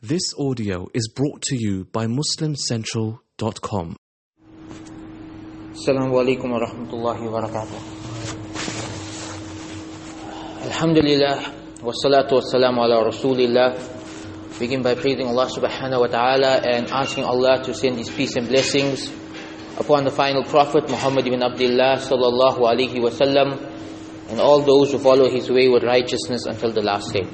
This audio is brought to you by MuslimCentral.com. Assalamu alaikum wa rahmatullahi wa barakatuh. Alhamdulillah, wa salatu wa salamu ala rasulillah. Begin by praising Allah subhanahu wa ta'ala and asking Allah to send His peace and blessings upon the final Prophet Muhammad ibn Abdullah sallallahu alaihi wasallam and all those who follow his way with righteousness until the last day.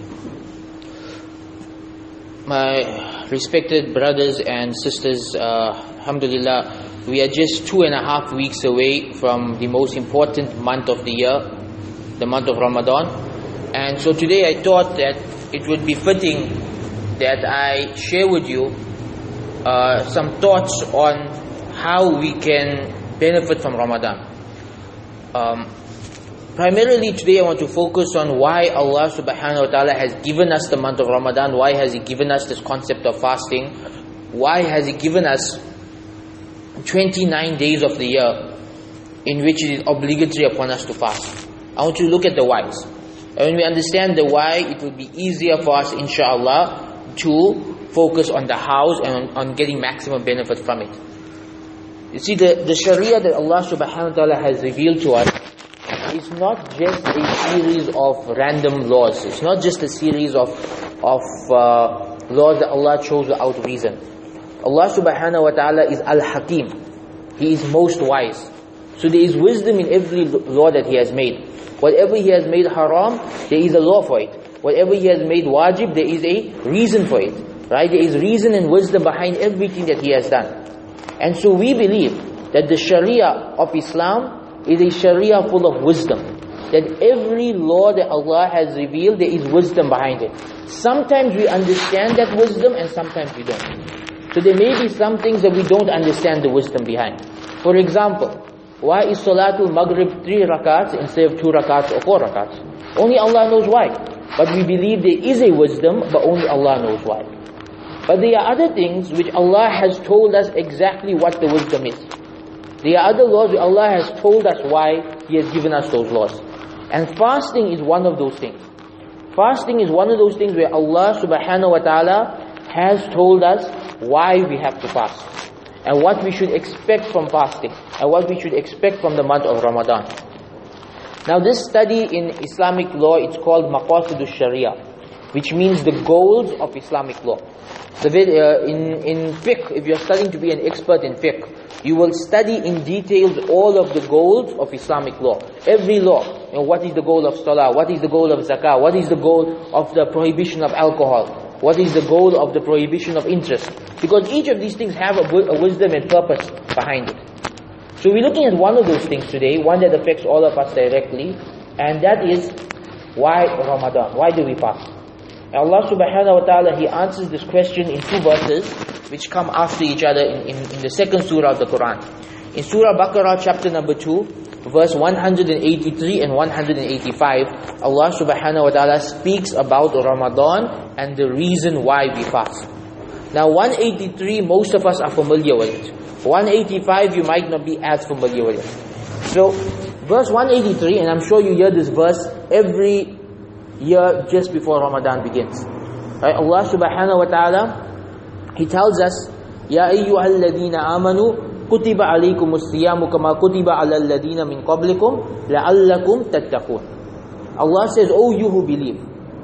My respected brothers and sisters, alhamdulillah, we are just 2.5 weeks away from the most important month of the year, the month of Ramadan. And so today I thought that it would be fitting that I share with you some thoughts on how we can benefit from Ramadan. Primarily today I want to focus on why Allah subhanahu wa ta'ala has given us the month of Ramadan. Why has He given us this concept of fasting? Why has He given us 29 days of the year in which it is obligatory upon us to fast? I want you to look at the whys. And when we understand the why, it will be easier for us, inshallah, to focus on the hows and on getting maximum benefit from it. You see, the Sharia that Allah subhanahu wa ta'ala has revealed to us, it's not just a series of random laws. It's not just a series of laws that Allah chose without reason. Allah subhanahu wa ta'ala is Al-Hakim. He is most wise. So there is wisdom in every law that He has made. Whatever He has made haram, there is a law for it. Whatever He has made wajib, there is a reason for it. Right? There is reason and wisdom behind everything that He has done. And so we believe that the Sharia of Islam is a Sharia full of wisdom. That every law that Allah has revealed, there is wisdom behind it. Sometimes we understand that wisdom and sometimes we don't. So there may be some things that we don't understand the wisdom behind. For example, why is Salatul Maghrib 3 rakats instead of 2 rakats or 4 rakats? Only Allah knows why. But we believe there is a wisdom, but only Allah knows why. But there are other things which Allah has told us exactly what the wisdom is. There are other laws where Allah has told us why He has given us those laws. And fasting is one of those things. Fasting is one of those things where Allah subhanahu wa ta'ala has told us why we have to fast. And what we should expect from fasting. And what we should expect from the month of Ramadan. Now this study in Islamic law, it's called Maqasidus Sharia, which means the goals of Islamic law. So in fiqh, if you're studying to be an expert in fiqh, you will study in details all of the goals of Islamic law. Every law. What is the goal of salah? What is the goal of zakah? What is the goal of the prohibition of alcohol? What is the goal of the prohibition of interest? Because each of these things have a wisdom and purpose behind it. So we're looking at one of those things today, one that affects all of us directly, and that is why Ramadan? Why do we fast? And Allah subhanahu wa ta'ala, He answers this question in 2 verses which come after each other in the second surah of the Quran. In Surah Baqarah chapter number 2, verse 183 and 185, Allah subhanahu wa ta'ala speaks about Ramadan and the reason why we fast. Now 183, most of us are familiar with it. 185, you might not be as familiar with it. So, verse 183, and I'm sure you hear this verse every year just before Ramadan begins. Right? Allah subhanahu wa ta'ala, He tells us, Ya ayyuhalladhina amanu kutiba alaykumus siyamu kama kutiba alal ladina min qablikum la'allakum tattaqun. Allah says, oh you who believe.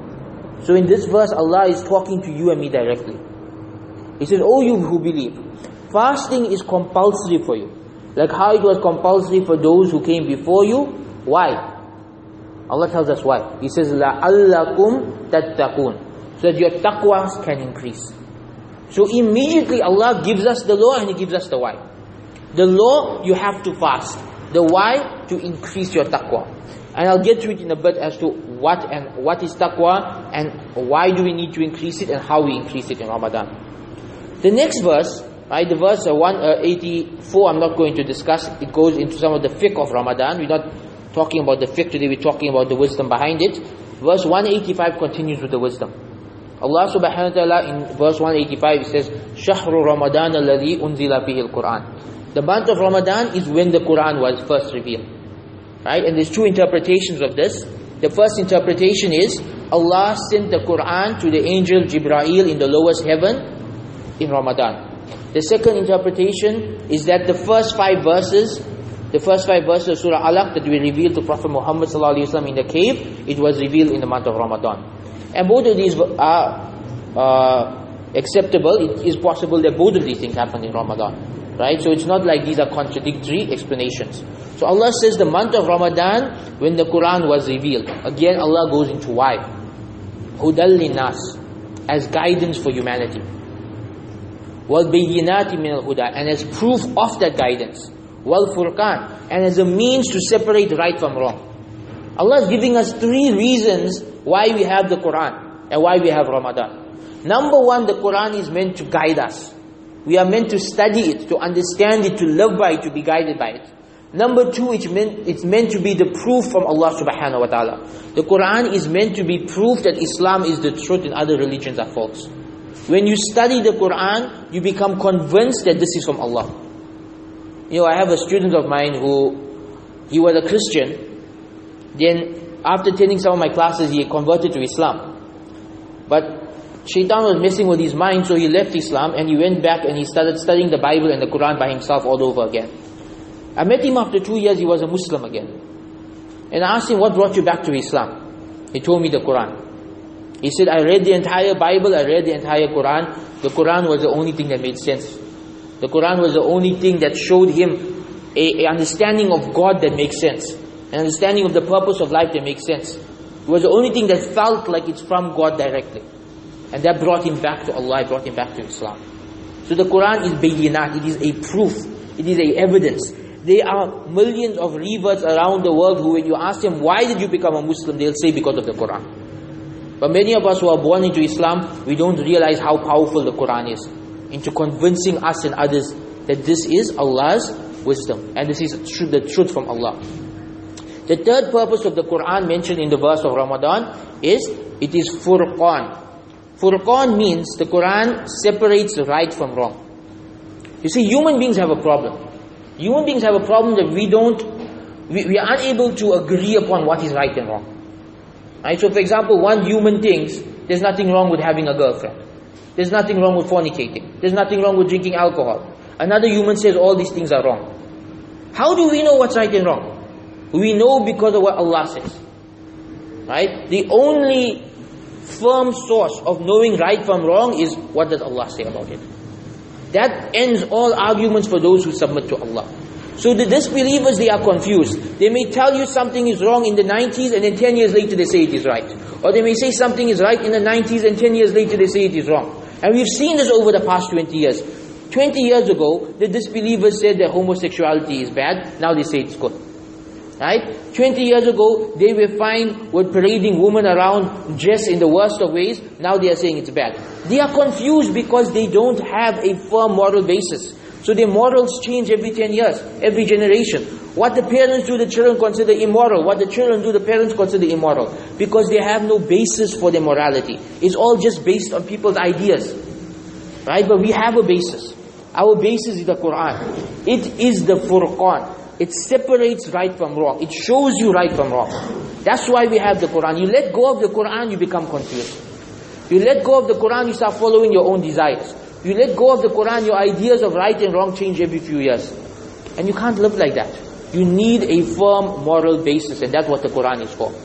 So in this verse, Allah is talking to you and me directly. He says, oh you who believe, fasting is compulsory for you. Like how it was compulsory for those who came before you. Why? Allah tells us why. He says, لَعَلَّكُمْ تَتَّقُونَ, so that your taqwas can increase. So immediately Allah gives us the law and He gives us the why. The law, you have to fast. The why, to increase your taqwa. And I'll get to it in a bit as to what is taqwa and why do we need to increase it and how we increase it in Ramadan. The next verse, right, the verse 184, I'm not going to discuss. It goes into some of the fiqh of Ramadan. We're not talking about the fiqh today, we're talking about the wisdom behind it. Verse 185 continues with the wisdom. Allah subhanahu wa ta'ala in verse 185 says, شَهْرُ رَمَضَانَ الَّذِي أُنزِلَ فِيهِ الْقُرْآنِ. The month of Ramadan is when the Quran was first revealed. Right? And there's 2 interpretations of this. The first interpretation is Allah sent the Quran to the angel Jibreel in the lowest heaven in Ramadan. The second interpretation is that the first five verses of Surah Alaq that we revealed to Prophet Muhammad ﷺ in the cave, it was revealed in the month of Ramadan. And both of these are acceptable. It is possible that both of these things happened in Ramadan. Right? So it's not like these are contradictory explanations. So Allah says the month of Ramadan, when the Quran was revealed. Again, Allah goes into why. Hudal linnas, as guidance for humanity. Wal bayyinati min al huda, and as proof of that guidance. Wal furqan, and as a means to separate right from wrong. Allah is giving us three reasons why we have the Quran and why we have Ramadan. Number one, the Quran is meant to guide us. We are meant to study it, to understand it, to live by it, to be guided by it. Number two, it's meant to be the proof from Allah subhanahu wa ta'ala. The Quran is meant to be proof that Islam is the truth and other religions are false. When you study the Quran, you become convinced that this is from Allah. I have a student of mine he was a Christian. Then after attending some of my classes, he converted to Islam. But Shaitan was messing with his mind, so he left Islam and he went back and he started studying the Bible and the Quran by himself all over again. I met him after 2 years, he was a Muslim again. And I asked him, what brought you back to Islam? He told me the Quran. He said, I read the entire Bible, I read the entire Quran. The Quran was the only thing that made sense. The Quran was the only thing that showed him an understanding of God that makes sense. An understanding of the purpose of life that makes sense. It was the only thing that felt like it's from God directly. And that brought him back to Allah, brought him back to Islam. So the Quran is bayyinat, it is a proof, it is a evidence. There are millions of reverts around the world who, when you ask them, why did you become a Muslim? They'll say, because of the Quran. But many of us who are born into Islam, we don't realize how powerful the Quran is into convincing us and others that this is Allah's wisdom and this is the truth from Allah. The third purpose of the Quran mentioned in the verse of Ramadan is, it is furqan. Furqan means the Quran separates right from wrong. You see, human beings have a problem. Human beings have a problem that we are unable to agree upon what is right and wrong. Right? So for example, one human thinks there's nothing wrong with having a girlfriend. There's nothing wrong with fornicating. There's nothing wrong with drinking alcohol. Another human says all these things are wrong. How do we know what's right and wrong? We know because of what Allah says. Right? The only firm source of knowing right from wrong is what does Allah say about it. That ends all arguments for those who submit to Allah. So the disbelievers, they are confused. They may tell you something is wrong in the 90s and then 10 years later they say it is right. Or they may say something is right in the 90s and 10 years later they say it is wrong. And we've seen this over the past 20 years. 20 years ago, the disbelievers said that homosexuality is bad. Now they say it's good. Right? 20 years ago, they were fine with parading women around dressed in the worst of ways. Now they are saying it's bad. They are confused because they don't have a firm moral basis. So their morals change every 10 years, every generation. What the parents do, the children consider immoral. What the children do, the parents consider immoral. Because they have no basis for their morality. It's all just based on people's ideas. Right? But we have a basis. Our basis is the Quran. It is the Furqan. It separates right from wrong. It shows you right from wrong. That's why we have the Quran. You let go of the Quran, you become confused. You let go of the Quran, you start following your own desires. You let go of the Quran, your ideas of right and wrong change every few years. And you can't live like that. You need a firm moral basis, and that's what the Quran is for.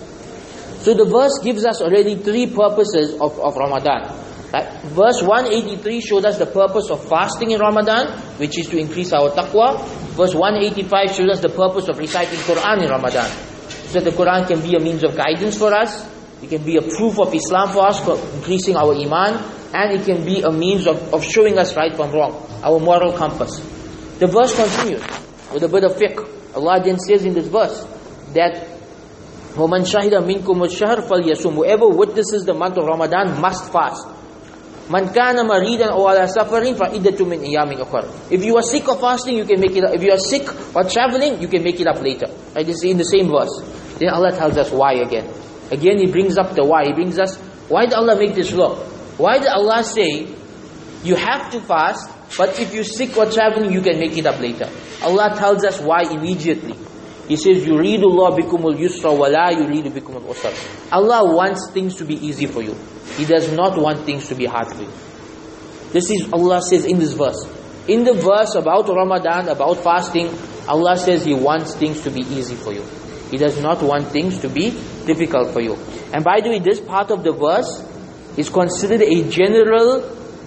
So the verse gives us already three purposes of Ramadan. Right? Verse 183 shows us the purpose of fasting in Ramadan, which is to increase our taqwa. Verse 185 shows us the purpose of reciting Quran in Ramadan, so that the Quran can be a means of guidance for us. It can be a proof of Islam for us, for increasing our iman, and it can be a means of showing us right from wrong, our moral compass. The verse continues with a bit of fiqh. Allah then says in this verse that وَمَنْ شَهِدَ مِنْكُمُ الشَّهْرَ فَلْيَصُمْ. Whoever witnesses the month of Ramadan must fast. Man kana maridan aw ala safarin fa iddatu min ayamin ukhra. If you are sick of fasting, you can make it up. If you are sick or traveling, you can make it up later. Right? This is in the same verse. Then Allah tells us why again. Again He brings up the why. He brings us, why did Allah make this law? Why did Allah say you have to fast, but if you're sick or traveling, you can make it up later? Allah tells us why immediately. He says, يُرِيدُ اللَّهُ بِكُمُ الْيُسْرَ وَلَا يُرِيدُ بِكُمُ الْعُسْرَ. Allah wants things to be easy for you. He does not want things to be hard for you. This is Allah says in this verse. In the verse about Ramadan, about fasting, Allah says He wants things to be easy for you. He does not want things to be difficult for you. And by the way, this part of the verse is considered a general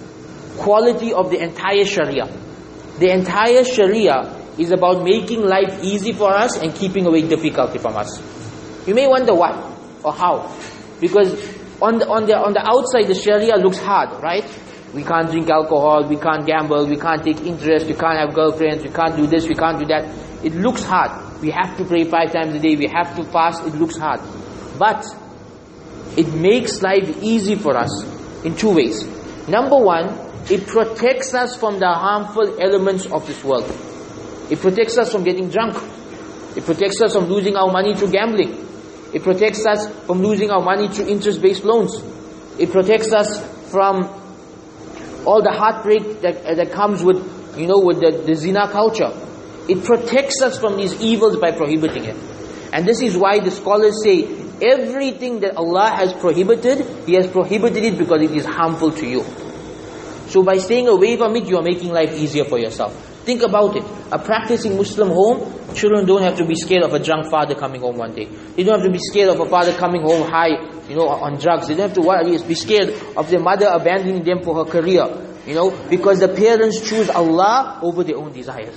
quality of the entire Sharia. The entire Sharia is about making life easy for us and keeping away difficulty from us. You may wonder why or how. Because on the outside the Sharia looks hard, right? We can't drink alcohol, we can't gamble, we can't take interest, we can't have girlfriends, we can't do this, we can't do that. It looks hard. We have to pray 5 times a day, we have to fast, it looks hard. But it makes life easy for us in 2 ways. Number 1, it protects us from the harmful elements of this world. It protects us from getting drunk. It protects us from losing our money through gambling. It protects us from losing our money through interest-based loans. It protects us from all the heartbreak that comes with, with the zina culture. It protects us from these evils by prohibiting it. And this is why the scholars say, everything that Allah has prohibited, He has prohibited it because it is harmful to you. So by staying away from it, you are making life easier for yourself. Think about it. A practicing Muslim home, children don't have to be scared of a drunk father coming home one day. They don't have to be scared of a father coming home high, on drugs. They don't have to be scared of their mother abandoning them for her career. Because the parents choose Allah over their own desires.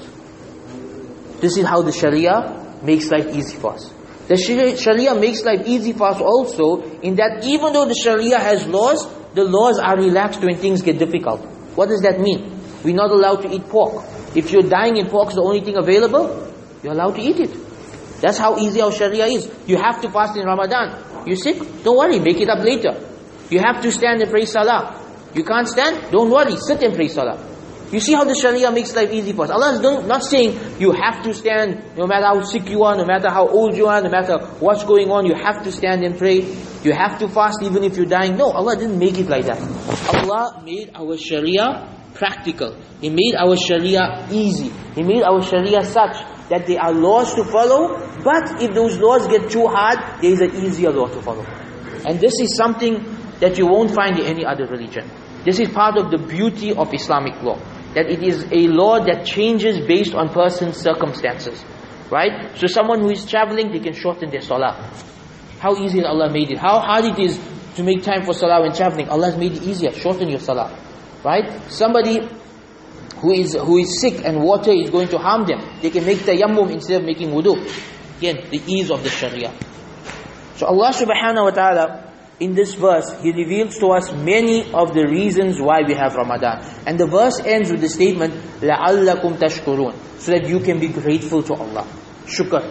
This is how the Sharia makes life easy for us. The Sharia makes life easy for us also in that even though the Sharia has laws, the laws are relaxed when things get difficult. What does that mean? We're not allowed to eat pork. If you're dying and pork is the only thing available, you're allowed to eat it. That's how easy our Sharia is. You have to fast in Ramadan. You sick? Don't worry, make it up later. You have to stand and pray Salah. You can't stand? Don't worry, sit and pray Salah. You see how the Sharia makes life easy for us. Allah is not saying you have to stand no matter how sick you are, no matter how old you are, no matter what's going on, you have to stand and pray. You have to fast even if you're dying. No, Allah didn't make it like that. Allah made our Sharia practical. He made our Sharia easy. He made our Sharia such that there are laws to follow, but if those laws get too hard, there is an easier law to follow. And this is something that you won't find in any other religion. This is part of the beauty of Islamic law. That it is a law that changes based on person's circumstances. Right? So someone who is traveling, they can shorten their salah. How easy Allah made it. How hard it is to make time for salah when traveling. Allah has made it easier. Shorten your salah. Right? Somebody who is sick and water is going to harm them, they can make tayammum instead of making wudu. Again, the ease of the Sharia. So Allah subhanahu wa ta'ala, in this verse, He reveals to us many of the reasons why we have Ramadan. And the verse ends with the statement, لَعَلَّكُمْ تَشْكُرُونَ, so that you can be grateful to Allah. Shukr.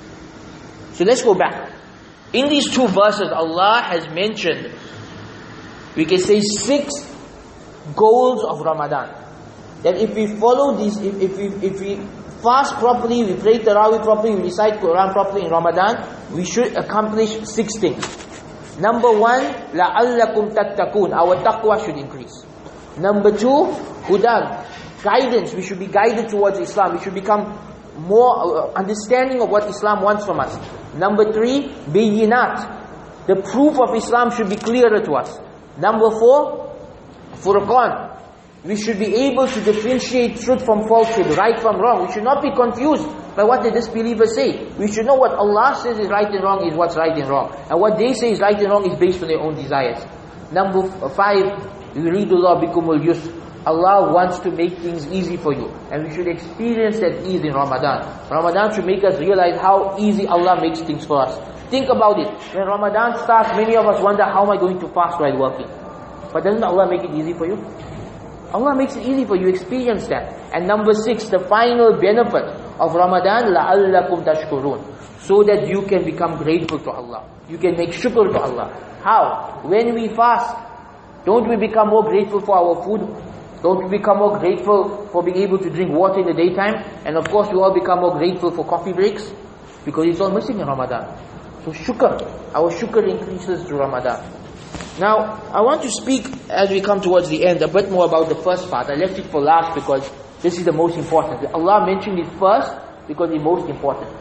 So let's go back. In these 2 verses, Allah has mentioned, we can say 6 goals of Ramadan. That if we follow these, if we fast properly, we pray Tarawih properly, we recite Quran properly in Ramadan, we should accomplish 6 things. Number 1, لَعَلَّكُمْ تَتَّقُونَ, our taqwa should increase. Number 2, hudan, guidance, we should be guided towards Islam, we should become more understanding of what Islam wants from us. Number 3, bayinat, the proof of Islam should be clearer to us. Number 4, furqan, we should be able to differentiate truth from falsehood, right from wrong. We should not be confused by what the disbelievers say. We should know what Allah says is right and wrong is what's right and wrong. And what they say is right and wrong is based on their own desires. Number 5, يُرِيدُ اللَّهُ بِكُمُ الْيُسْرَ, Allah wants to make things easy for you. And we should experience that ease in Ramadan. Ramadan should make us realize how easy Allah makes things for us. Think about it. When Ramadan starts, many of us wonder, how am I going to fast while working? But doesn't Allah make it easy for you? Allah makes it easy for you, experience that. And number 6, the final benefit of Ramadan, لَعَلَّكُمْ تَشْكُرُونَ, so that you can become grateful to Allah. You can make shukr to Allah. How? When we fast, don't we become more grateful for our food? Don't we become more grateful for being able to drink water in the daytime? And of course we all become more grateful for coffee breaks, because it's all missing in Ramadan. So shukr, our shukr increases through Ramadan. Now, I want to speak, as we come towards the end, a bit more about the first part. I left it for last because this is the most important. Allah mentioned it first because it's most important.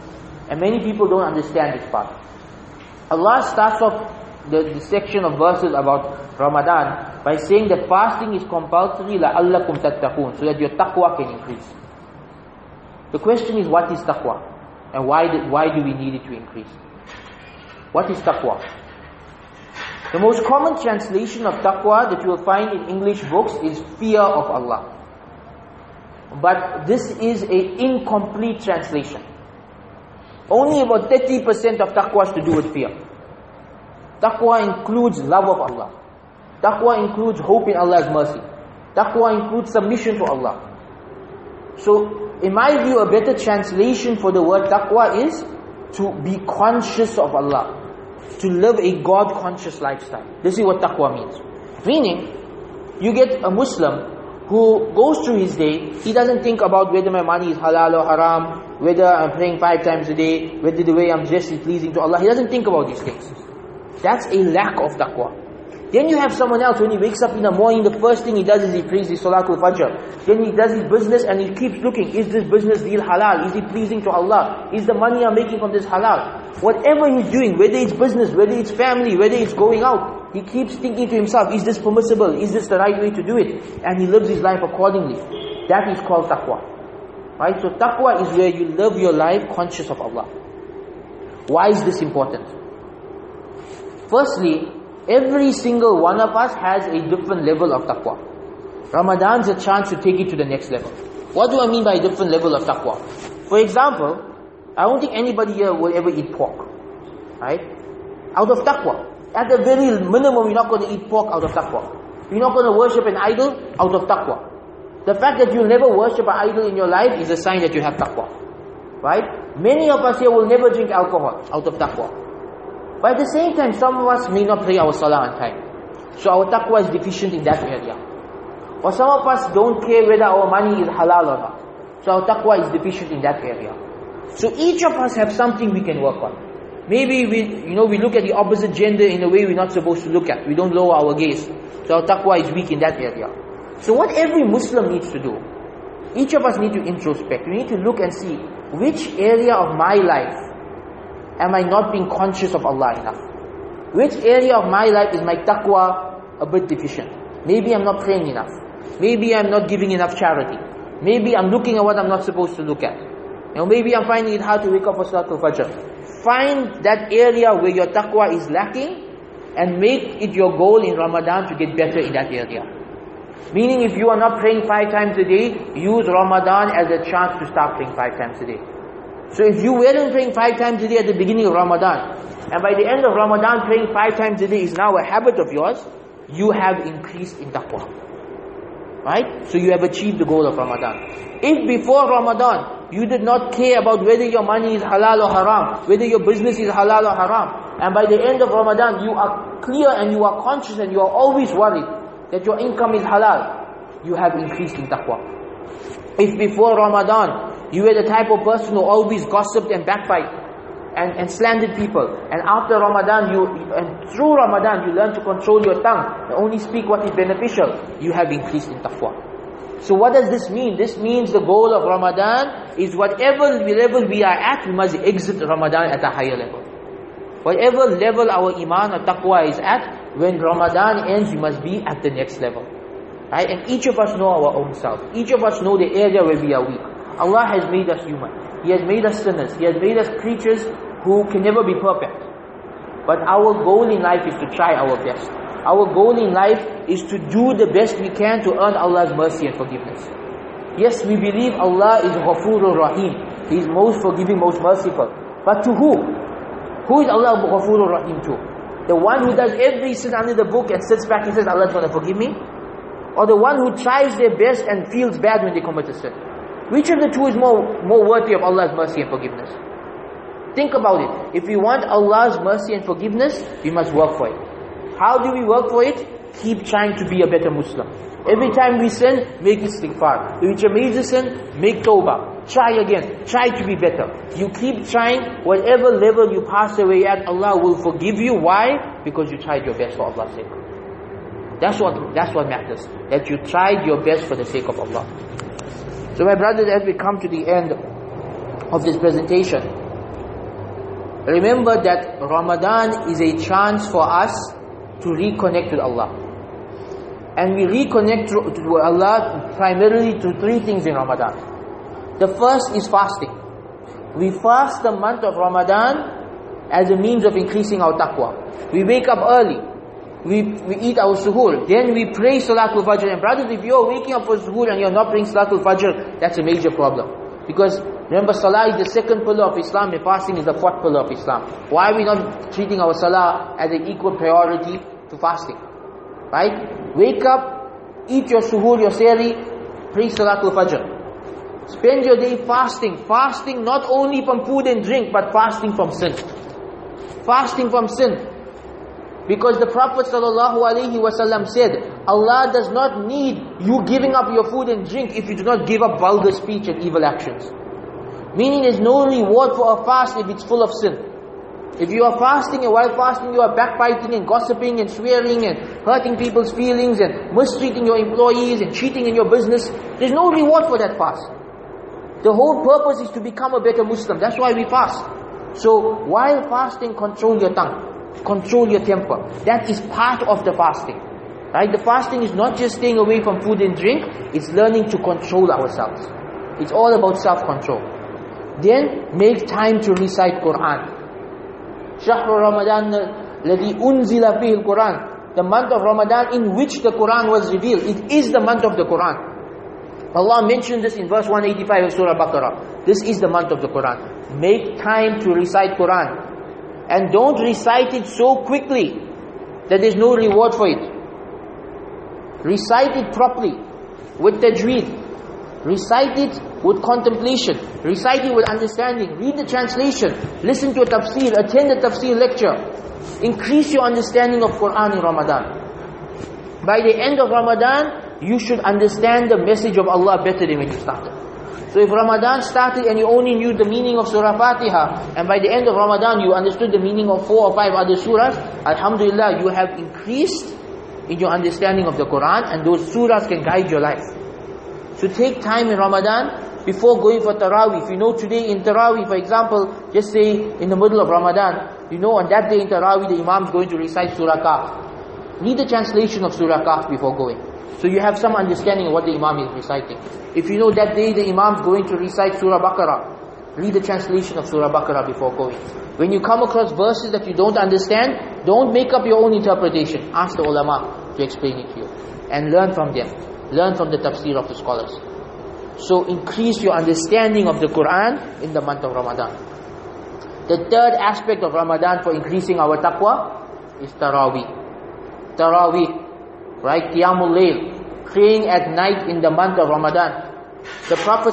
And many people don't understand this part. Allah starts off the section of verses about Ramadan by saying that fasting is compulsory لَعَلَّكُمْ تَتَّقُونَ, so that your taqwa can increase. The question is, what is taqwa? And why do we need it to increase? What is taqwa? The most common translation of taqwa that you will find in English books is fear of Allah. But this is an incomplete translation. Only about 30% of taqwa is to do with fear. Taqwa includes love of Allah. Taqwa includes hope in Allah's mercy. Taqwa includes submission to Allah. So, in my view, a better translation for the word taqwa is to be conscious of Allah. To live a God-conscious lifestyle. This is what taqwa means. Meaning, you get a Muslim who goes through his day, he doesn't think about whether my money is halal or haram, whether I'm praying 5 times a day, whether the way I'm dressed is pleasing to Allah. He doesn't think about these things. That's a lack of taqwa. Then you have someone else, when he wakes up in the morning, the first thing he does is he prays his Salatul Fajr. Then he does his business and he keeps looking, is this business deal halal? Is it pleasing to Allah? Is the money I'm making from this halal? Whatever he's doing, whether it's business, whether it's family, whether it's going out, he keeps thinking to himself, is this permissible? Is this the right way to do it? And he lives his life accordingly. That is called taqwa. Right? So taqwa is where you live your life conscious of Allah. Why is this important? Firstly, every single one of us has a different level of taqwa. Ramadan's a chance to take it to the next level. What do I mean by a different level of taqwa? For example, I don't think anybody here will ever eat pork. Right? Out of taqwa. At the very minimum, you're not going to eat pork out of taqwa. You're not going to worship an idol out of taqwa. The fact that you'll never worship an idol in your life is a sign that you have taqwa. Right? Many of us here will never drink alcohol out of taqwa. But at the same time, some of us may not pray our salah on time. So our taqwa is deficient in that area. Or some of us don't care whether our money is halal or not. So our taqwa is deficient in that area. So each of us have something we can work on. Maybe we look at the opposite gender in a way we're not supposed to look at. We don't lower our gaze. So our taqwa is weak in that area. So what every Muslim needs to do, each of us need to introspect. We need to look and see, which area of my life am I not being conscious of Allah enough? Which area of my life is my taqwa a bit deficient? Maybe I'm not praying enough. Maybe I'm not giving enough charity. Maybe I'm looking at what I'm not supposed to look at. Maybe I'm finding it hard to wake up for Salatul Fajr. Find that area where your taqwa is lacking and make it your goal in Ramadan to get better in that area. Meaning, if you are not praying 5 times a day, use Ramadan as a chance to start praying 5 times a day. So if you weren't praying 5 times a day at the beginning of Ramadan, and by the end of Ramadan praying 5 times a day is now a habit of yours, you have increased in taqwa. Right? So you have achieved the goal of Ramadan. If before Ramadan, you did not care about whether your money is halal or haram, whether your business is halal or haram, and by the end of Ramadan, you are clear and you are conscious and you are always worried that your income is halal, you have increased in taqwa. If before Ramadan, you were the type of person who always gossiped and backbite and slandered people, and after Ramadan, and through Ramadan, you learn to control your tongue and only speak what is beneficial, you have increased in taqwa. So what does this mean? This means the goal of Ramadan is whatever level we are at, we must exit Ramadan at a higher level. Whatever level our iman or taqwa is at, when Ramadan ends, we must be at the next level. Right? And each of us know our own self. Each of us know the area where we are weak. Allah has made us human. He has made us sinners. He has made us creatures who can never be perfect. But our goal in life is to try our best. Our goal in life is to do the best we can to earn Allah's mercy and forgiveness. Yes, we believe Allah is Ghafurur Rahim. He is most forgiving, most merciful. But to who? Who is Allah Ghafurur Rahim to? The one who does every sin under the book and sits back and says, Allah is going to forgive me? Or the one who tries their best and feels bad when they commit a sin? Which of the two is more worthy of Allah's mercy and forgiveness? Think about it. If we want Allah's mercy and forgiveness, we must work for it. How do we work for it? Keep trying to be a better Muslim. Every time we sin, make istighfar. If it's a major sin, make tawbah. Try again. Try to be better. You keep trying. Whatever level you pass away at, Allah will forgive you. Why? Because you tried your best for Allah's sake. That's what matters. That you tried your best for the sake of Allah. So my brothers, as we come to the end of this presentation, Remember that Ramadan is a chance for us to reconnect with Allah. And we reconnect to Allah primarily through three things in Ramadan. The first is fasting. We fast the month of Ramadan as a means of increasing our taqwa. We wake up early. We eat our suhoor. Then we pray Salatul Fajr. And brothers, if you're waking up for suhoor and you're not praying Salatul Fajr, that's a major problem. Because remember, Salah is the second pillar of Islam and fasting is the fourth pillar of Islam. Why are we not treating our Salah as an equal priority to fasting? Right? Wake up, eat your suhoor, your sehri, pray Salatul Fajr. Spend your day fasting. Fasting not only from food and drink, but fasting from sin. Fasting from sin. Because the Prophet ﷺ said, Allah does not need you giving up your food and drink if you do not give up vulgar speech and evil actions. Meaning there's no reward for a fast if it's full of sin. If you are fasting and while fasting you are backbiting and gossiping and swearing and hurting people's feelings and mistreating your employees and cheating in your business, there's no reward for that fast. The whole purpose is to become a better Muslim. That's why we fast. So while fasting, control your tongue. Control your temper. That is part of the fasting. Right? The fasting is not just staying away from food and drink, it's learning to control ourselves. It's all about self-control. Then make time to recite Quran. شهر رمضان الذي أنزل فيه القرآن. The month of Ramadan in which the Quran was revealed. It is the month of the Quran. Allah mentioned this in verse 185 of Surah Baqarah. This is the month of the Quran. Make time to recite Quran. And don't recite it so quickly that there's no reward for it. Recite it properly, with tajweed. Recite it with contemplation. Recite it with understanding. Read the translation. Listen to a tafsir. Attend a tafsir lecture. Increase your understanding of Quran in Ramadan. By the end of Ramadan, you should understand the message of Allah better than when you started. So if Ramadan started and you only knew the meaning of Surah Fatiha, and by the end of Ramadan you understood the meaning of 4 or 5 other surahs, Alhamdulillah, you have increased in your understanding of the Quran, and those surahs can guide your life. So take time in Ramadan before going for Taraweeh. If you know today in Taraweeh, for example, just say in the middle of Ramadan, you know on that day in Taraweeh the Imam is going to recite Surah Kahf. Read the translation of Surah Kahf before going. So you have some understanding of what the Imam is reciting. If you know that day the Imam is going to recite Surah Baqarah, read the translation of Surah Baqarah before going. When you come across verses that you don't understand, don't make up your own interpretation. Ask the ulama to explain it to you. And learn from them. Learn from the tafsir of the scholars. So increase your understanding of the Quran in the month of Ramadan. The third aspect of Ramadan for increasing our taqwa is Taraweeh. Taraweeh. Right? Qiyamul Layl. Praying at night in the month of Ramadan. The Prophet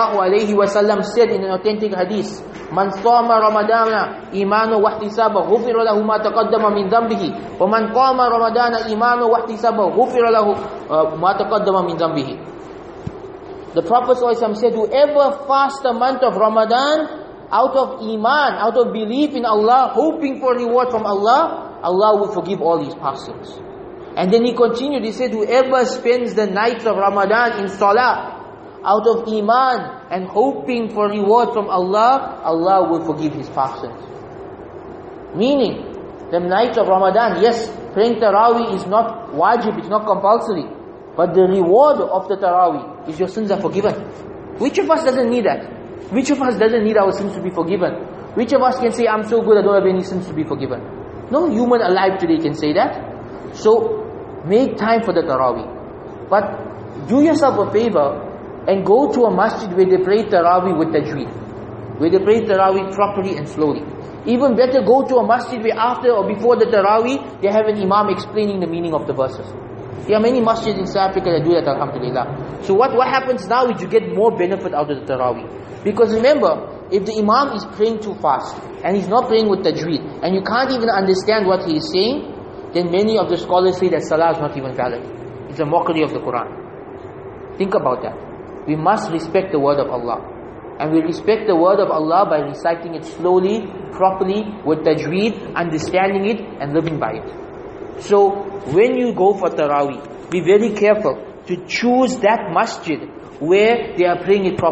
ﷺ said in an authentic hadith, Man sama Ramadana imanu wahtisaba ghufira lahu ma taqaddama min dhanbihi wa man qama Ramadana imanu wahtisaba ghufira lahu ma taqaddama min dhanbihi. The Prophet ﷺ said, whoever fasts the month of Ramadan out of iman, out of belief in Allah, hoping for reward from Allah, Allah will forgive all his past sins. And then he continued, he said, whoever spends the nights of Ramadan in salah, out of iman and hoping for reward from Allah, Allah will forgive his past sins. Meaning, the nights of Ramadan, yes, praying Taraweeh is not wajib, it's not compulsory. But the reward of the Taraweeh is your sins are forgiven. Which of us doesn't need that? Which of us doesn't need our sins to be forgiven? Which of us can say, I'm so good, I don't have any sins to be forgiven? No human alive today can say that. So, make time for the Taraweeh. But do yourself a favor and go to a masjid where they pray Taraweeh with tajweed. Where they pray Taraweeh properly and slowly. Even better, go to a masjid where after or before the Taraweeh, they have an imam explaining the meaning of the verses. There are many masjids in South Africa that do that, alhamdulillah. So what happens now is you get more benefit out of the Taraweeh. Because remember, if the imam is praying too fast, and he's not praying with tajweed, and you can't even understand what he is saying, then many of the scholars say that salah is not even valid. It's a mockery of the Quran. Think about that. We must respect the word of Allah. And we respect the word of Allah by reciting it slowly, properly, with tajweed, understanding it and living by it. So, when you go for Taraweeh, be very careful to choose that masjid where they are praying it properly.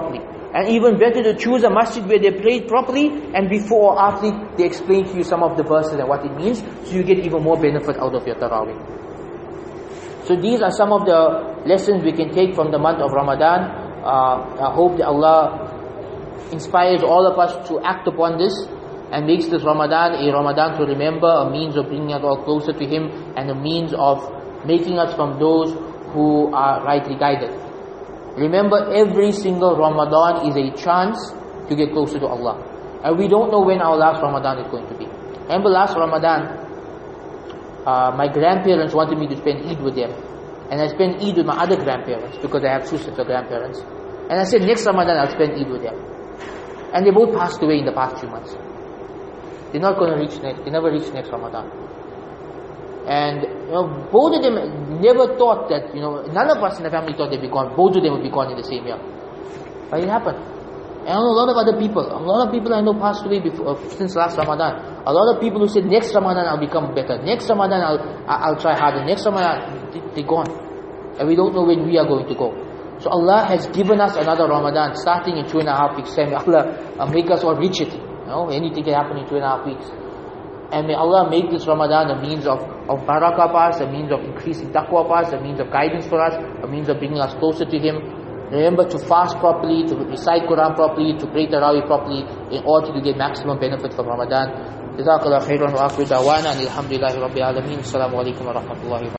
And even better to choose a masjid where they pray properly, and before or after they explain to you some of the verses and what it means, so you get even more benefit out of your Taraweeh. So these are some of the lessons we can take from the month of Ramadan. I hope that Allah inspires all of us to act upon this and makes this Ramadan a Ramadan to remember, a means of bringing us all closer to Him, and a means of making us from those who are rightly guided. Remember, every single Ramadan is a chance to get closer to Allah. And we don't know when our last Ramadan is going to be. Remember last Ramadan, my grandparents wanted me to spend Eid with them. And I spent Eid with my other grandparents, because I have two sets of grandparents. And I said, next Ramadan I'll spend Eid with them. And they both passed away in the past few months. They're not going to reach next, they never reach next Ramadan. And both of them never thought that, none of us in the family thought they'd be gone. Both of them would be gone in the same year. But it happened. And a lot of other people, I know passed away since last Ramadan. A lot of people who said, next Ramadan I'll become better. Next Ramadan I'll try harder. Next Ramadan, they're gone. And we don't know when we are going to go. So Allah has given us another Ramadan, starting in 2.5 weeks. May Allah make us all reach it. Anything can happen in 2.5 weeks. And may Allah make this Ramadan a means of barakah for us, a means of increasing taqwa for us, a means of guidance for us, a means of bringing us closer to Him. Remember to fast properly, to recite Quran properly, to pray Tarawih properly, in order to get maximum benefit from Ramadan. Jazakallah khairan wa akhiru da'wana alhamdulillahi rabbil alameen. Assalamu alaikum wa rahmatullahi wa barakatuh.